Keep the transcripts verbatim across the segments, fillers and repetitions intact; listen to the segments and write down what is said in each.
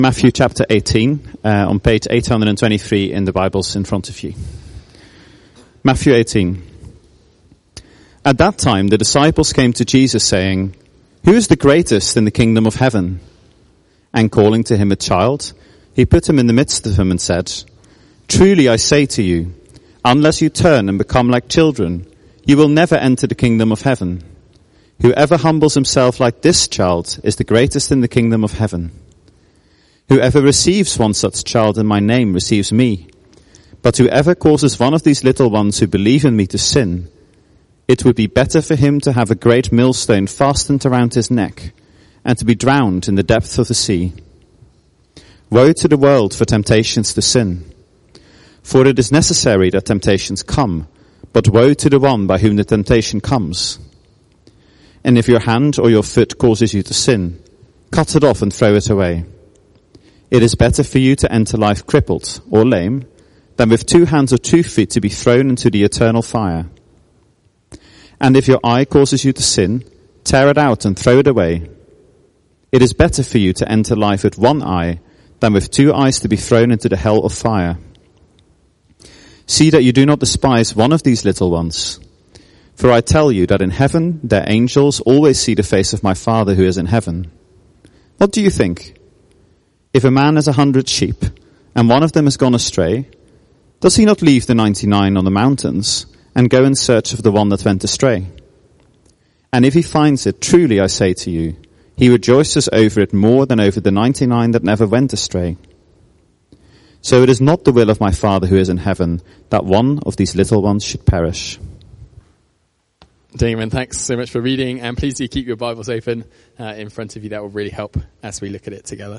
Matthew chapter eighteen, uh, on page eight hundred twenty-three in the Bibles in front of you. Matthew eighteen. At that time the disciples came to Jesus saying, "Who is the greatest in the kingdom of heaven?" And calling to him a child, he put him in the midst of them and said, "Truly I say to you, unless you turn and become like children, you will never enter the kingdom of heaven. Whoever humbles himself like this child is the greatest in the kingdom of heaven. Whoever receives one such child in my name receives me. But whoever causes one of these little ones who believe in me to sin, it would be better for him to have a great millstone fastened around his neck and to be drowned in the depths of the sea. Woe to the world for temptations to sin. For it is necessary that temptations come, but woe to the one by whom the temptation comes. And if your hand or your foot causes you to sin, cut it off and throw it away. It is better for you to enter life crippled or lame than with two hands or two feet to be thrown into the eternal fire. And if your eye causes you to sin, tear it out and throw it away. It is better for you to enter life with one eye than with two eyes to be thrown into the hell of fire. See that you do not despise one of these little ones. For I tell you that in heaven their angels always see the face of my Father who is in heaven. What do you think? If a man has a hundred sheep, and one of them has gone astray, does he not leave the ninety-nine on the mountains, and go in search of the one that went astray? And if he finds it, truly I say to you, he rejoices over it more than over the ninety-nine that never went astray. So it is not the will of my Father who is in heaven, that one of these little ones should perish." Damon, thanks so much for reading, and please do keep your Bibles open uh, in front of you. That will really help as we look at it together.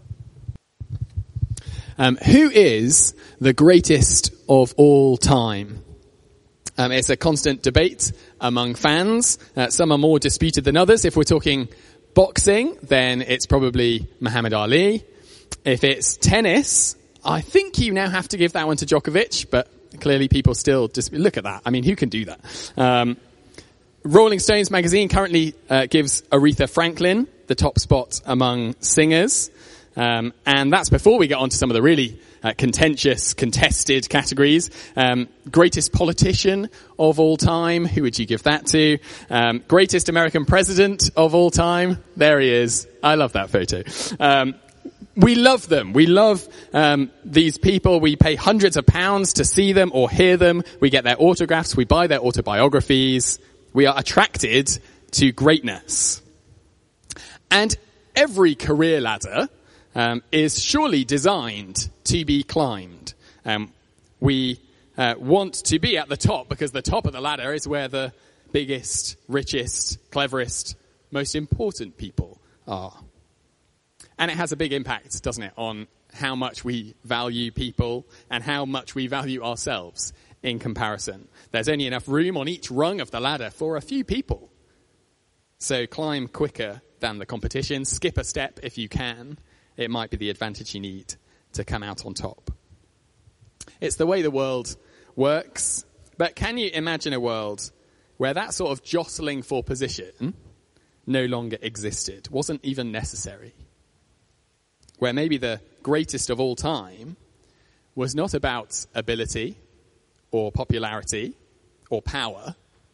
Um, who is the greatest of all time? Um, it's a constant debate among fans. Uh, some are more disputed than others. If we're talking boxing, then it's probably Muhammad Ali. If it's tennis, I think you now have to give that one to Djokovic, but clearly people still just look at that. I mean, who can do that? Um, Rolling Stones magazine currently uh, gives Aretha Franklin the top spot among singers. Um, and that's before we get on to some of the really uh, contentious, contested categories. Um, greatest politician of all time, who would you give that to? Um, greatest American president of all time, there he is. I love that photo. Um, we love them. We love um, these people. We pay hundreds of pounds to see them or hear them. We get their autographs. We buy their autobiographies. We are attracted to greatness. And every career ladder Um, is surely designed to be climbed. Um, we uh, want to be at the top because the top of the ladder is where the biggest, richest, cleverest, most important people are. And it has a big impact, doesn't it, on how much we value people and how much we value ourselves in comparison. There's only enough room on each rung of the ladder for a few people. So climb quicker than the competition, skip a step if you can. It might be the advantage you need to come out on top. It's the way the world works. But can you imagine a world where that sort of jostling for position no longer existed, wasn't even necessary? Where maybe the greatest of all time was not about ability or popularity or power.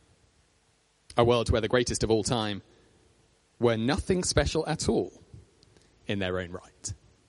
A world where the greatest of all time were nothing special at all in their own right.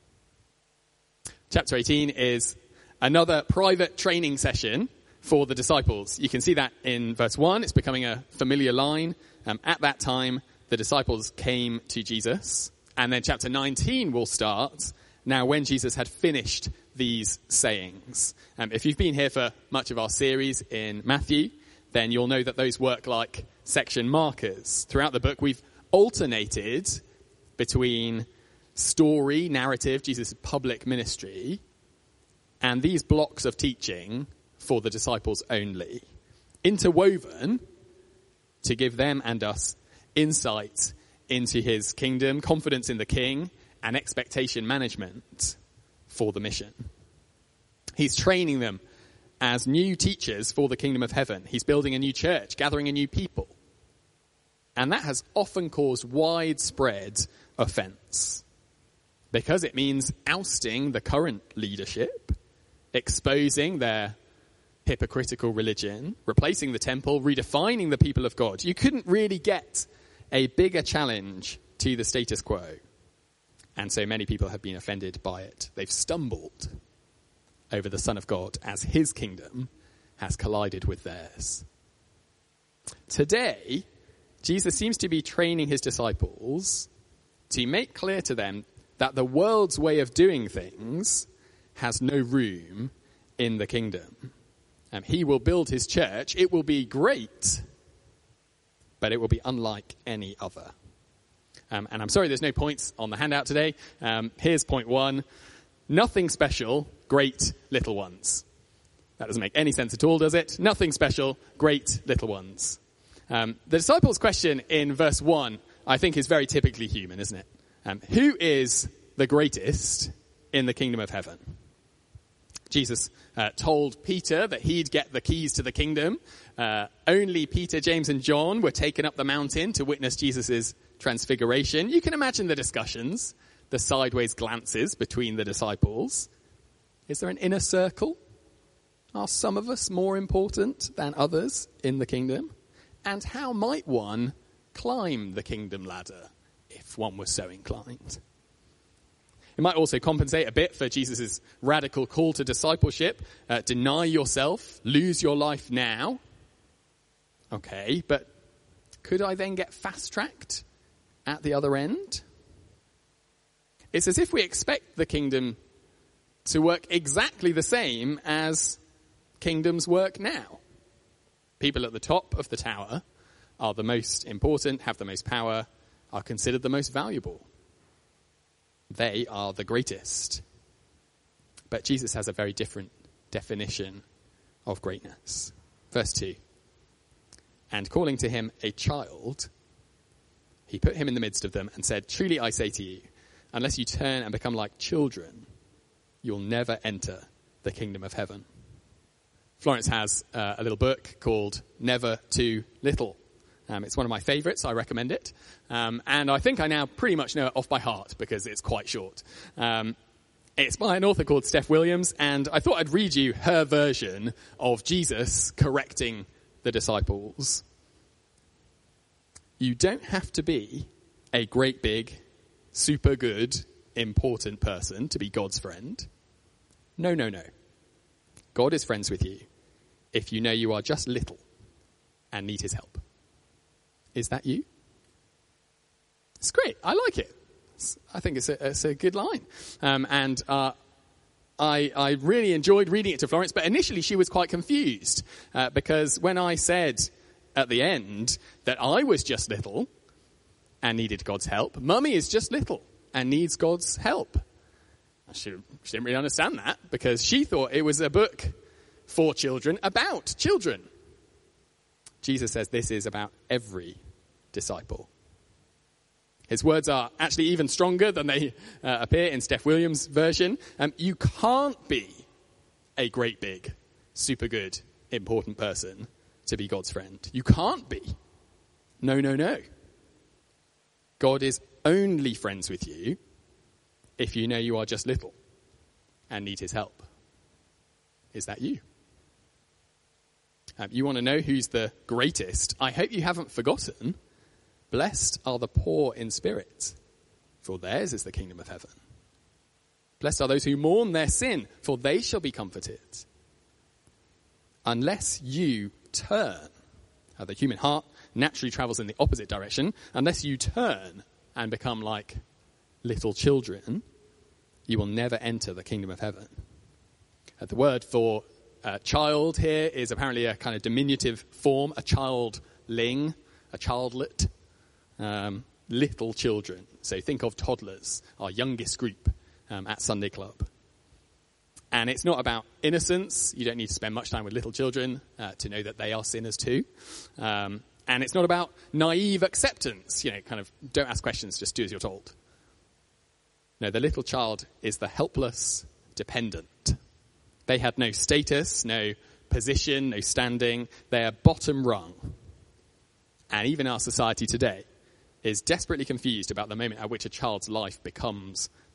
Chapter eighteen is another private training session for the disciples. You can see that in verse one. It's becoming a familiar line. Um, at that time, the disciples came to Jesus. And then chapter nineteen will start now when Jesus had finished these sayings. Um, if you've been here for much of our series in Matthew, then you'll know that those work like section markers. Throughout the book, we've alternated between story, narrative, Jesus' public ministry, and these blocks of teaching for the disciples only, interwoven to give them and us insight into his kingdom, confidence in the king, and expectation management for the mission. He's training them as new teachers for the kingdom of heaven. He's building a new church, gathering a new people. And that has often caused widespread offense. because it means ousting the current leadership, exposing their hypocritical religion, replacing the temple, redefining the people of God. You couldn't really get a bigger challenge to the status quo. And so many people have been offended by it. They've stumbled over the Son of God as his kingdom has collided with theirs. Today, Jesus seems to be training his disciples to make clear to them that the world's way of doing things has no room in the kingdom. Um, he will build his church. It will be great, but it will be unlike any other. Um, and I'm sorry there's no points on the handout today. Um, here's point one. Nothing special, great little ones. That doesn't make any sense at all, does it? Nothing special, great little ones. Um, the disciples' question in verse one, I think, is very typically human, isn't it? Um, who is the greatest in the kingdom of heaven? Jesus uh, told Peter that he'd get the keys to the kingdom. Uh, only Peter, James, and John were taken up the mountain to witness Jesus' transfiguration. You can imagine the discussions, the sideways glances between the disciples. Is there an inner circle? Are some of us more important than others in the kingdom? And how might one climb the kingdom ladder if one was so inclined? It might also compensate a bit for Jesus' radical call to discipleship. Uh, deny yourself, lose your life now. Okay, but could I then get fast-tracked at the other end? It's as if we expect the kingdom to work exactly the same as kingdoms work now. People at the top of the tower are the most important, have the most power, are considered the most valuable. They are the greatest. But Jesus has a very different definition of greatness. Verse two. And calling to him a child, he put him in the midst of them and said, truly I say to you, unless you turn and become like children, you'll never enter the kingdom of heaven. Florence has uh, a little book called Never Too Little. Um, it's one of my favourites. I recommend it. Um, and I think I now pretty much know it off by heart because it's quite short. Um, it's by an author called Steph Williams, and I thought I'd read you her version of Jesus correcting the disciples. You don't have to be a great big, super good, important person to be God's friend. No, no, no. God is friends with you if you know you are just little and need his help. Is that you? It's great. I like it. It's, I think it's a, it's a good line. Um, and uh, I, I really enjoyed reading it to Florence, but initially she was quite confused uh, because when I said at the end that I was just little and needed God's help, Mummy is just little and needs God's help. She, she didn't really understand that because she thought it was a book for children about children. Jesus says this is about every disciple. His words are actually even stronger than they uh, appear in Steph Williams' version. Um, you can't be a great big, super good, important person to be God's friend. You can't be. No, no, no. God is only friends with you if you know you are just little and need his help. Is that you? Um, you want to know who's the greatest? I hope you haven't forgotten. Blessed are the poor in spirit, for theirs is the kingdom of heaven. Blessed are those who mourn their sin, for they shall be comforted. Unless you turn, uh, the human heart naturally travels in the opposite direction. Unless you turn and become like little children, you will never enter the kingdom of heaven. Uh, the word for uh, child here is apparently a kind of diminutive form, a childling, a childlet, um, little children. So think of toddlers, our youngest group um, at Sunday Club. And it's not about innocence. You don't need to spend much time with little children uh, to know that they are sinners too. Um, and it's not about naive acceptance. You know, kind of don't ask questions, just do as you're told. No, the little child is the helpless dependent. They had no status, no position, no standing. They are bottom rung. And even our society today is desperately confused about the moment at which a child's life becomes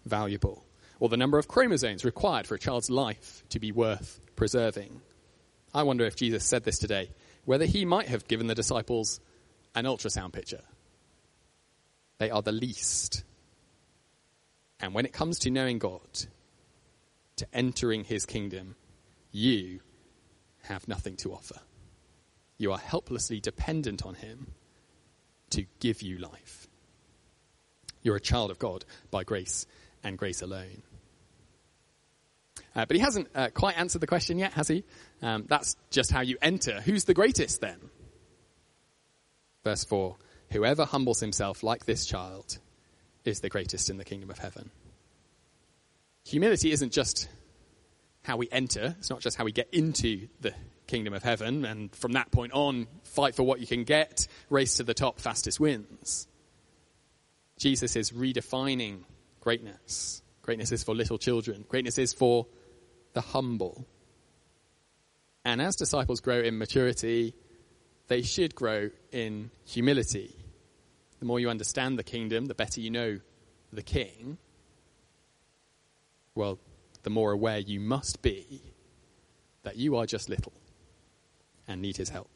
valuable, or the number of chromosomes required for a child's life to be worth preserving. I wonder if Jesus said this today, whether he might have given the disciples an ultrasound picture. They are the least. And when it comes to knowing God, to entering his kingdom, you have nothing to offer. You are helplessly dependent on him to give you life. You're a child of God by grace and grace alone. Uh, but he hasn't uh, quite answered the question yet, has he? Um, that's just how you enter. Who's the greatest then? Verse four, whoever humbles himself like this child is the greatest in the kingdom of heaven. Humility isn't just how we enter. It's not just how we get into the kingdom of heaven, and from that point on, fight for what you can get, race to the top, fastest wins. Jesus is redefining greatness. Greatness is for little children. Greatness is for the humble. And as disciples grow in maturity, they should grow in humility. The more you understand the kingdom, the better you know the king, well, the more aware you must be that you are just little and need his help.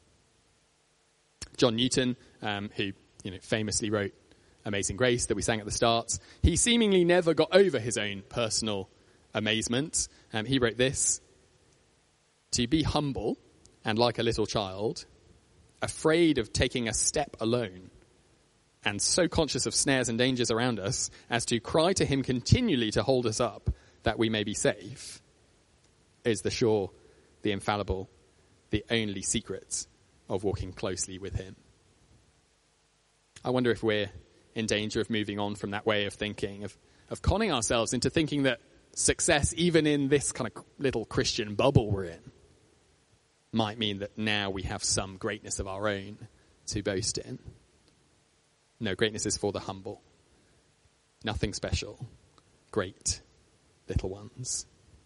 John Newton, um, who you know famously wrote Amazing Grace that we sang at the start, he seemingly never got over his own personal amazement. Um, he wrote this: to be humble and like a little child, afraid of taking a step alone, and so conscious of snares and dangers around us as to cry to him continually to hold us up that we may be safe, is the sure, the infallible, the only secret of walking closely with him. I wonder if we're in danger of moving on from that way of thinking, of, of conning ourselves into thinking that success, even in this kind of little Christian bubble we're in, might mean that now we have some greatness of our own to boast in. No, greatness is for the humble. Nothing special. Great little ones.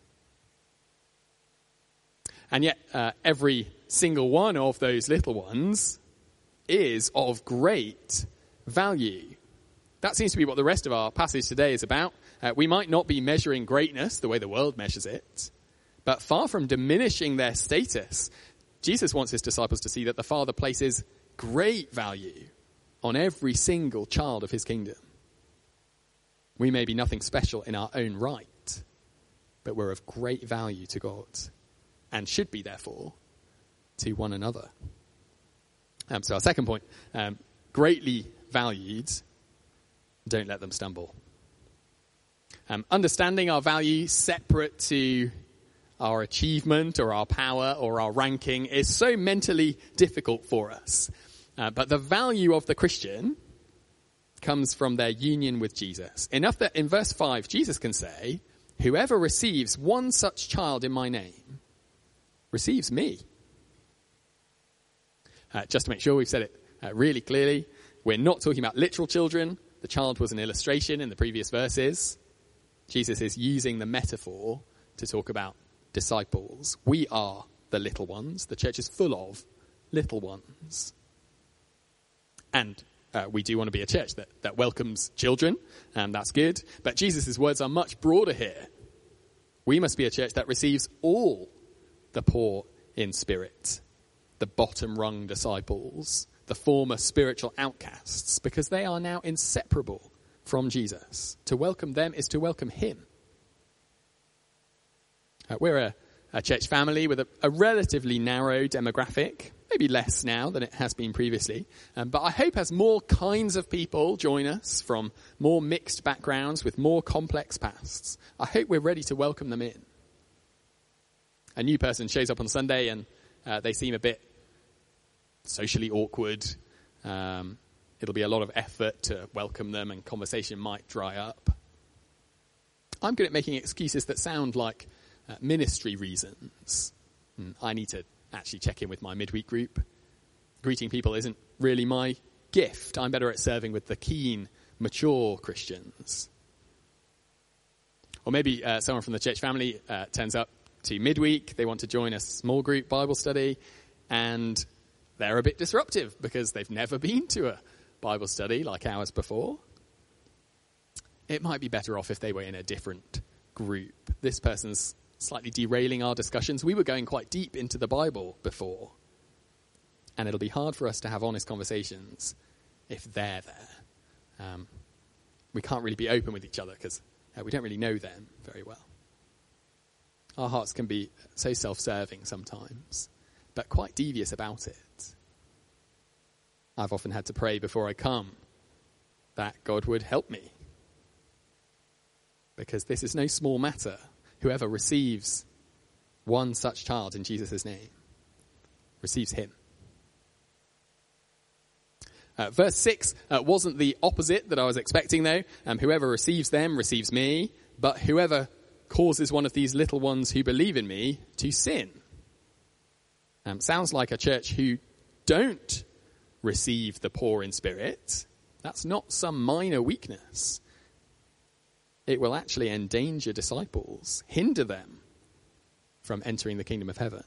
And yet, uh, every single one of those little ones is of great value. That seems to be what the rest of our passage today is about. Uh, we might not be measuring greatness the way the world measures it, but far from diminishing their status, Jesus wants his disciples to see that the Father places great value on every single child of his kingdom. We may be nothing special in our own right, but we're of great value to God, and should be, therefore, to one another. Um, so our second point, um, greatly valued, don't let them stumble. Um, understanding our value separate to our achievement or our power or our ranking is so mentally difficult for us. Uh, but the value of the Christian comes from their union with Jesus. Enough that in verse five, Jesus can say, whoever receives one such child in my name receives me. Uh, just to make sure we've said it uh, really clearly, we're not talking about literal children. The child was an illustration in the previous verses. Jesus is using the metaphor to talk about disciples. We are the little ones. The church is full of little ones. And uh, we do want to be a church that, that welcomes children, and that's good. But Jesus' words are much broader here. We must be a church that receives all the poor in spirit, the bottom-rung disciples, the former spiritual outcasts, because they are now inseparable from Jesus. To welcome them is to welcome him. Uh, we're a, a church family with a, a relatively narrow demographic, maybe less now than it has been previously. Um, but I hope as more kinds of people join us from more mixed backgrounds with more complex pasts, I hope we're ready to welcome them in. A new person shows up on Sunday and uh, they seem a bit socially awkward. Um, it'll be a lot of effort to welcome them and conversation might dry up. I'm good at making excuses that sound like uh, ministry reasons. Mm, I need to actually check in with my midweek group. Greeting people isn't really my gift. I'm better at serving with the keen, mature Christians. Or maybe uh, someone from the church family uh, turns up to midweek. They want to join a small group Bible study, and they're a bit disruptive because they've never been to a Bible study like ours before. it might be better off if they were in a different group. This person's slightly derailing our discussions. We were going quite deep into the Bible before, and it'll be hard for us to have honest conversations if they're there. Um, we can't really be open with each other because uh, we don't really know them very well. Our hearts can be so self-serving sometimes, but quite devious about it. I've often had to pray before I come that God would help me, because this is no small matter. Whoever receives one such child in Jesus' name receives him. Uh, verse six uh, wasn't the opposite that I was expecting, though. Um, whoever receives them receives me, but whoever causes one of these little ones who believe in me to sin. Um, sounds like a church who don't receive the poor in spirit. That's not some minor weakness. It will actually endanger disciples, hinder them from entering the kingdom of heaven.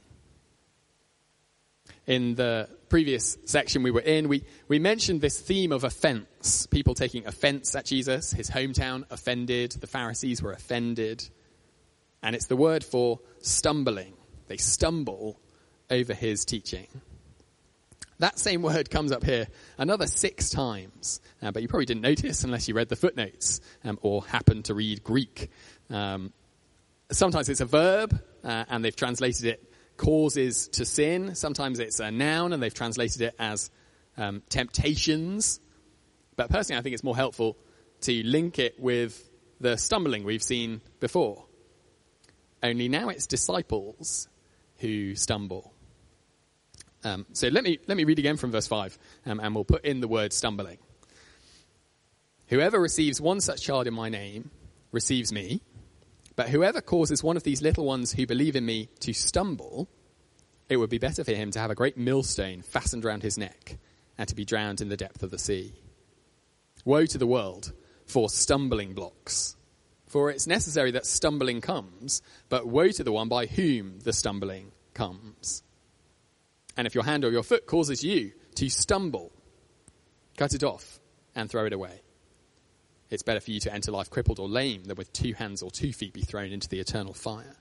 In the previous section we were in, we, we mentioned this theme of offense. People taking offense at Jesus, his hometown offended, the Pharisees were offended. And it's the word for stumbling. They stumble over his teaching. That same word comes up here another six times, uh, but you probably didn't notice unless you read the footnotes um, or happened to read Greek. Um, sometimes it's a verb, uh, and they've translated it causes to sin. Sometimes it's a noun, and they've translated it as um, temptations. But personally, I think it's more helpful to link it with the stumbling we've seen before. Only now it's disciples who stumble. Um, so let me let me read again from verse five, um, and we'll put in the word stumbling. Whoever receives one such child in my name receives me, but whoever causes one of these little ones who believe in me to stumble, it would be better for him to have a great millstone fastened round his neck and to be drowned in the depth of the sea. Woe to the world for stumbling blocks, for it's necessary that stumbling comes, but woe to the one by whom the stumbling comes. And if your hand or your foot causes you to stumble, cut it off and throw it away. It's better for you to enter life crippled or lame than with two hands or two feet be thrown into the eternal fire.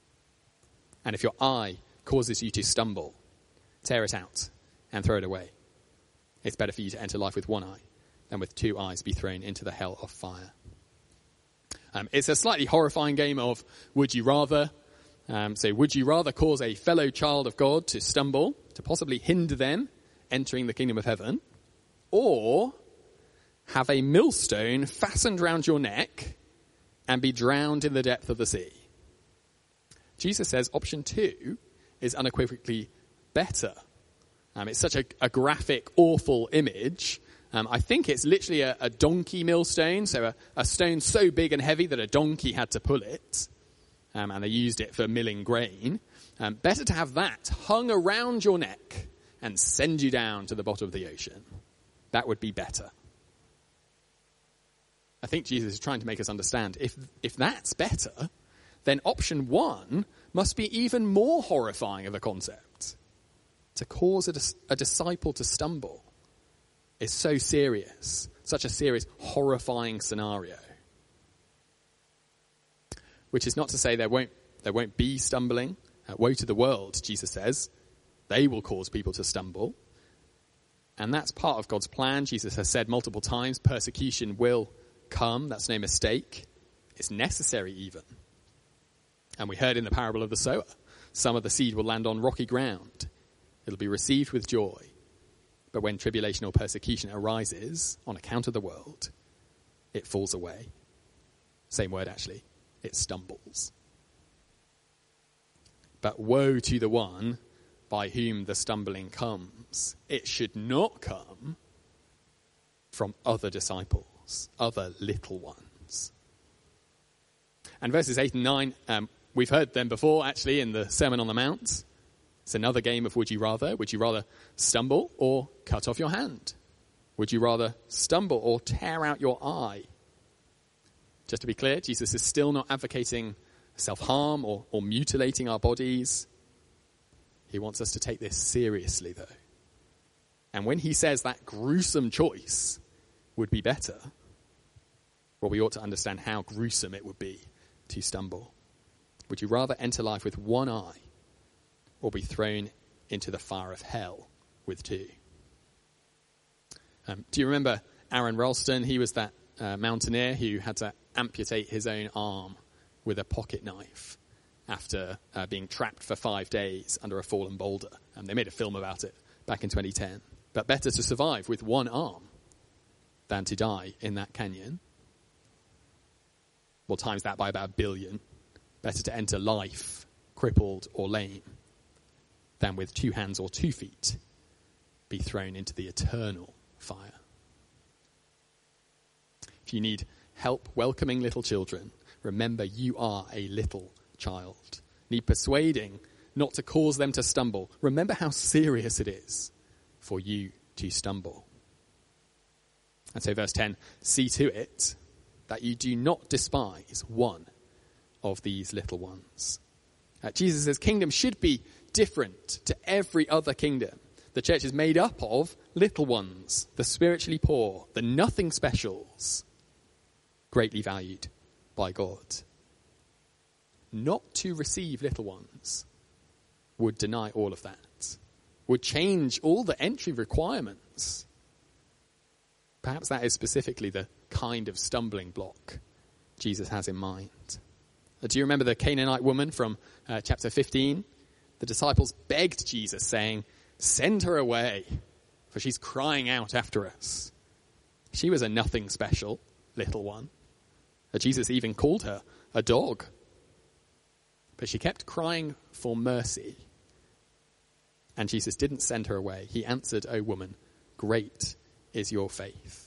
And if your eye causes you to stumble, tear it out and throw it away. It's better for you to enter life with one eye than with two eyes be thrown into the hell of fire. Um, it's a slightly horrifying game of would you rather. Um, so would you rather cause a fellow child of God to stumble, to possibly hinder them entering the kingdom of heaven, or have a millstone fastened round your neck and be drowned in the depth of the sea? Jesus says option two is unequivocally better. Um, it's such a, a graphic, awful image. Um, I think it's literally a, a donkey millstone, so a, a stone so big and heavy that a donkey had to pull it. Um, and they used it for milling grain. Um, better to have that hung around your neck and send you down to the bottom of the ocean. That would be better. I think Jesus is trying to make us understand, if if that's better, then option one must be even more horrifying of a concept. To cause a, dis- a disciple to stumble is so serious, such a serious, horrifying scenario. Which is not to say there won't there won't be stumbling. Uh, woe to the world, Jesus says. They will cause people to stumble. And that's part of God's plan. Jesus has said multiple times, persecution will come. That's no mistake. It's necessary even. And we heard in the parable of the sower, some of the seed will land on rocky ground. It'll be received with joy. But when tribulation or persecution arises on account of the world, it falls away. Same word actually. It stumbles. But woe to the one by whom the stumbling comes. It should not come from other disciples, other little ones. And verses eight and nine, um, we've heard them before actually in the Sermon on the Mount. It's another game of would you rather. Would you rather stumble or cut off your hand? Would you rather stumble or tear out your eye? Just to be clear, Jesus is still not advocating self-harm or, or mutilating our bodies. He wants us to take this seriously, though. And when he says that gruesome choice would be better, well, we ought to understand how gruesome it would be to stumble. Would you rather enter life with one eye or be thrown into the fire of hell with two? Um, do you remember Aaron Ralston? He was that uh, mountaineer who had to amputate his own arm with a pocket knife after uh, being trapped for five days under a fallen boulder. And they made a film about it back in twenty ten. But better to survive with one arm than to die in that canyon. Well, times that by about a billion. Better to enter life crippled or lame than with two hands or two feet be thrown into the eternal fire. If you need help welcoming little children, remember you are a little child. Need persuading not to cause them to stumble. Remember how serious it is for you to stumble. And so verse ten, see to it that you do not despise one of these little ones. Uh, Jesus' kingdom should be different to every other kingdom. The church is made up of little ones, the spiritually poor, the nothing specials, greatly valued by God. Not to receive little ones would deny all of that, would change all the entry requirements. Perhaps that is specifically the kind of stumbling block Jesus has in mind. Uh, do you remember the Canaanite woman from uh, chapter fifteen? The disciples begged Jesus, saying, "Send her away, for she's crying out after us." She was a nothing special little one. Uh, Jesus even called her a dog. But she kept crying for mercy. And Jesus didn't send her away. He answered, "O woman, great is your faith."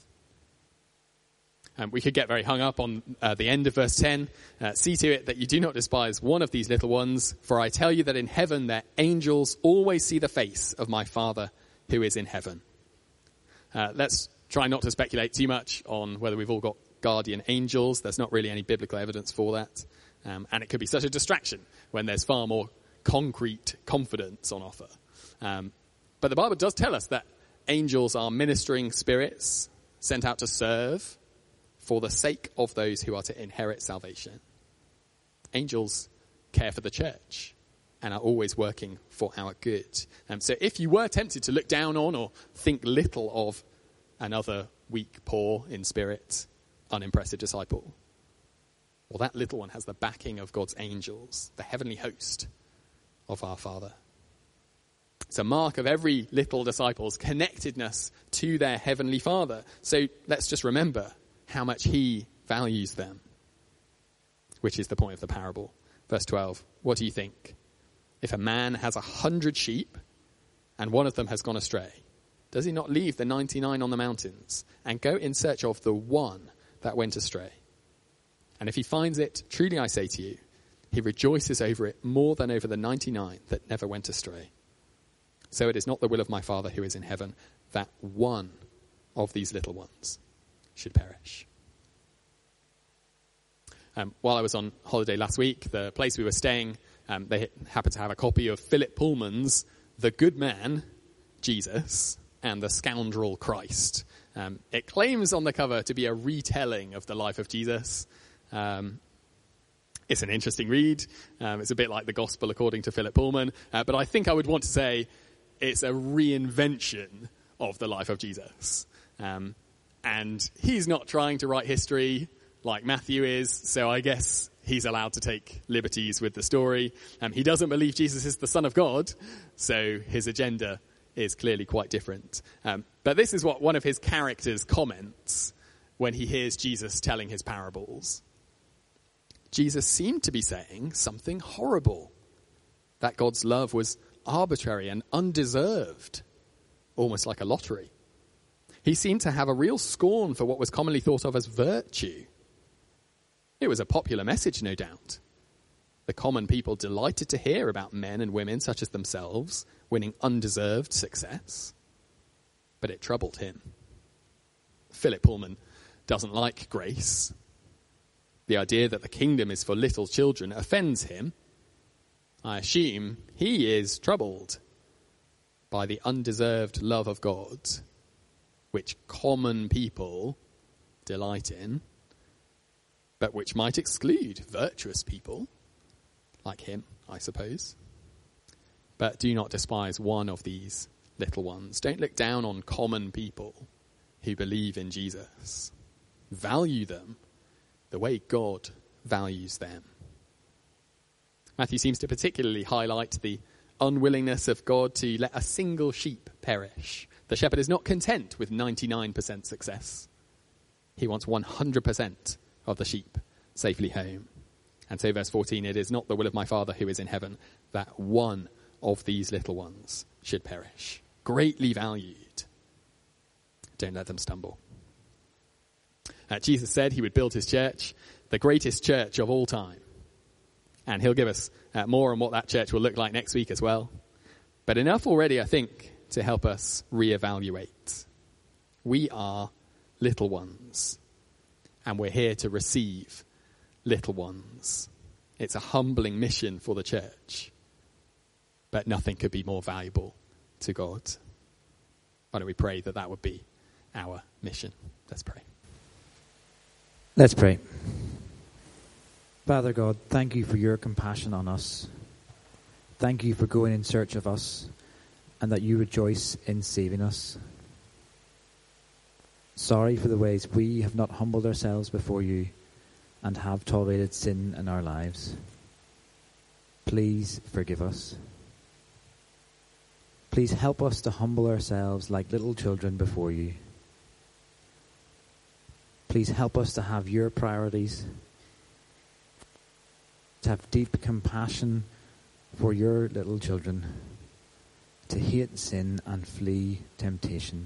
Um, we could get very hung up on uh, the end of verse ten. Uh, see to it that you do not despise one of these little ones, for I tell you that in heaven their angels always see the face of my Father who is in heaven. Uh, let's try not to speculate too much on whether we've all got guardian angels. There's not really any biblical evidence for that. Um, and it could be such a distraction when there's far more concrete confidence on offer. Um, but the Bible does tell us that angels are ministering spirits sent out to serve for the sake of those who are to inherit salvation. Angels care for the church and are always working for our good. Um, so if you were tempted to look down on or think little of another weak, poor, in spirit, unimpressive disciple, well, that little one has the backing of God's angels, the heavenly host of our Father. It's a mark of every little disciple's connectedness to their heavenly Father. So let's just remember how much he values them, which is the point of the parable. Verse twelve, what do you think? If a man has a hundred sheep and one of them has gone astray, does he not leave the ninety-nine on the mountains and go in search of the one that went astray? And if he finds it, truly I say to you, he rejoices over it more than over the ninety-nine that never went astray. So it is not the will of my Father who is in heaven that one of these little ones should perish. Um, while I was on holiday last week, the place we were staying, um, they happened to have a copy of Philip Pullman's The Good Man, Jesus, and the Scoundrel Christ. Um, it claims on the cover to be a retelling of the life of Jesus. Um, it's an interesting read. Um, it's a bit like the Gospel according to Philip Pullman. Uh, but I think I would want to say it's a reinvention of the life of Jesus. Um, and he's not trying to write history like Matthew is, so I guess he's allowed to take liberties with the story. Um, he doesn't believe Jesus is the Son of God, so his agenda is clearly quite different. Um, but this is what one of his characters comments when he hears Jesus telling his parables. Jesus seemed to be saying something horrible, that God's love was arbitrary and undeserved, almost like a lottery. He seemed to have a real scorn for what was commonly thought of as virtue. It was a popular message, no doubt. The common people delighted to hear about men and women such as themselves winning undeserved success. But it troubled him. Philip Pullman doesn't like grace. The idea that the kingdom is for little children offends him. I assume he is troubled by the undeserved love of God, which common people delight in, but which might exclude virtuous people, like him, I suppose. But do not despise one of these little ones. Don't look down on common people who believe in Jesus. Value them the way God values them. Matthew seems to particularly highlight the unwillingness of God to let a single sheep perish. The shepherd is not content with ninety-nine percent success. He wants one hundred percent of the sheep safely home. And so verse fourteen, it is not the will of my Father who is in heaven that one of these little ones should perish. Greatly valued. Don't let them stumble. Uh, Jesus said he would build his church, the greatest church of all time. And he'll give us uh, more on what that church will look like next week as well. But enough already, I think, to help us reevaluate. We are little ones, and we're here to receive little ones. It's a humbling mission for the church, but nothing could be more valuable to God. Why don't we pray that that would be our mission? Let's pray. Let's pray. Father God, thank you for your compassion on us. Thank you for going in search of us and that you rejoice in saving us. Sorry for the ways we have not humbled ourselves before you and have tolerated sin in our lives. Please forgive us. Please help us to humble ourselves like little children before you. Please help us to have your priorities, to have deep compassion for your little children, to hate sin and flee temptation.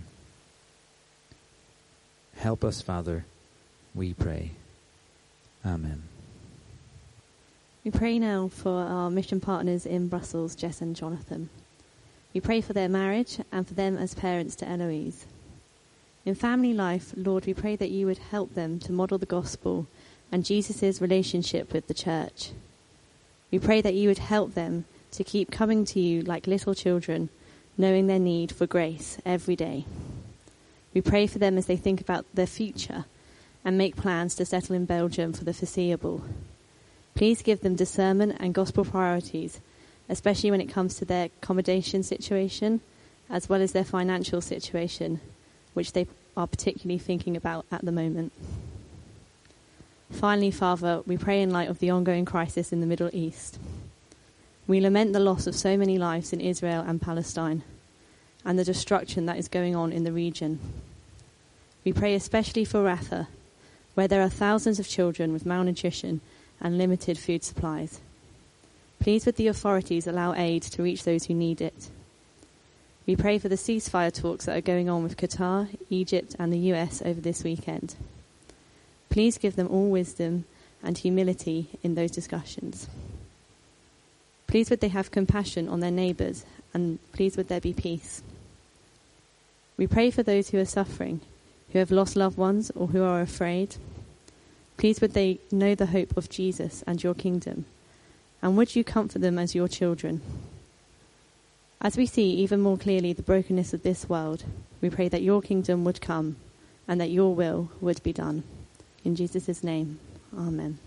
Help us, Father, we pray. Amen. We pray now for our mission partners in Brussels, Jess and Jonathan. We pray for their marriage and for them as parents to Eloise. In family life, Lord, we pray that you would help them to model the gospel and Jesus' relationship with the church. We pray that you would help them to keep coming to you like little children, knowing their need for grace every day. We pray for them as they think about their future and make plans to settle in Belgium for the foreseeable. Please give them discernment and gospel priorities, especially when it comes to their accommodation situation, as well as their financial situation, which they are particularly thinking about at the moment. Finally, Father, we pray in light of the ongoing crisis in the Middle East. We lament the loss of so many lives in Israel and Palestine, and the destruction that is going on in the region. We pray especially for Rafah, where there are thousands of children with malnutrition and limited food supplies. Please, with the authorities, allow aid to reach those who need it. We pray for the ceasefire talks that are going on with Qatar, Egypt and the U S over this weekend. Please give them all wisdom and humility in those discussions. Please would they have compassion on their neighbours, and please would there be peace. We pray for those who are suffering, who have lost loved ones or who are afraid. Please would they know the hope of Jesus and your kingdom, and would you comfort them as your children. As we see even more clearly the brokenness of this world, we pray that your kingdom would come and that your will would be done. In Jesus' name, amen.